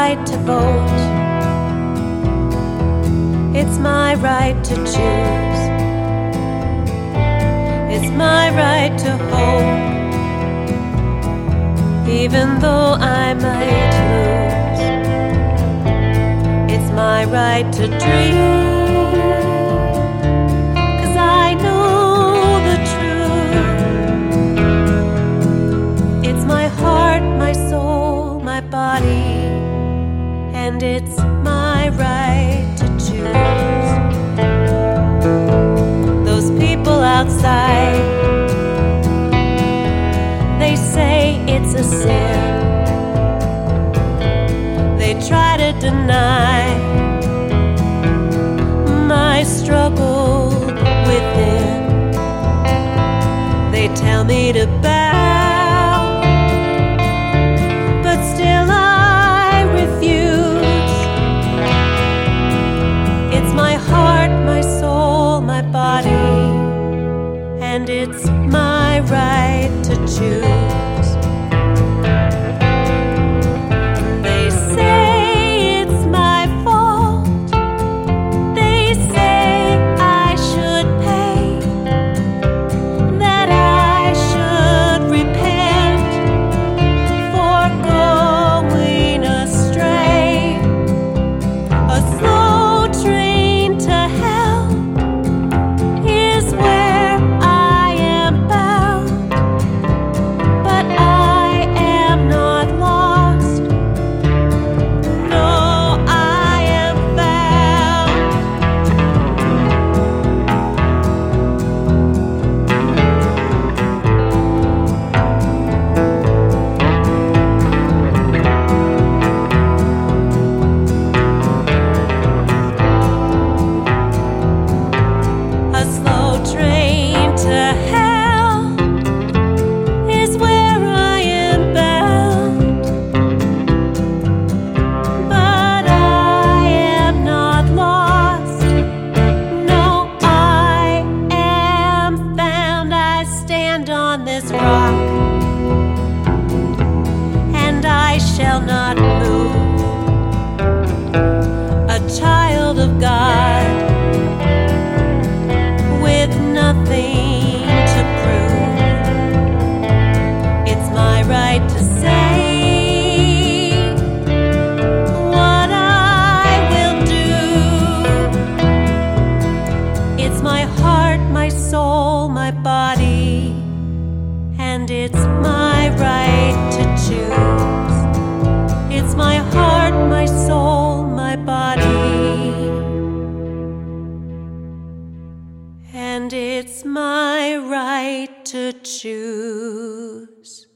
right to vote. It's my right to choose. It's my right to hope, even though I might lose. It's my right to dream, 'cause I know the truth. It's my heart, my soul, my body, and it's my right to choose. Those people outside, they say it's a sin. They try to deny my struggle within. They tell me to bow, but still I refuse. It's my heart, my soul, my body, and it's my right to choose. They say it's my fault. They say I should pay, that I should repent for going astray. A slow train to hell is where I am bound, but I am not lost. No, I am found. A slow train to hell is where I am bound, but I am not lost. No, I am found. I stand on this rock, and I shall not move. A child of God with nothing to prove. It's my right to say what I will do. It's my heart, my soul, my body, and it's my right to choose. It's my heart, my soul, my body, and it's my right to choose.